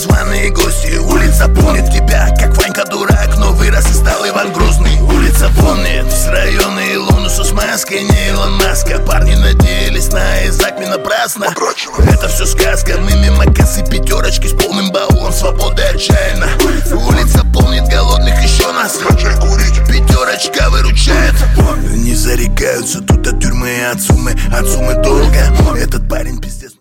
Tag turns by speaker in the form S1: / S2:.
S1: незваные гости. Улица помнит тебя, как Ванька дурак, но вырос и стал Иван Грозный. Улица помнит с района Илонуса с маской, не Илон Маска. Парни надеялись на экзамен напрасно. Это все сказка, мы мимо кассы пятерочки с полным баулом свободы отчаянно. Улица помнит голодных еще нас. Пятерочка выручает. Не зарекаются тут от тюрьмы, от суммы долго. Этот парень пиздец.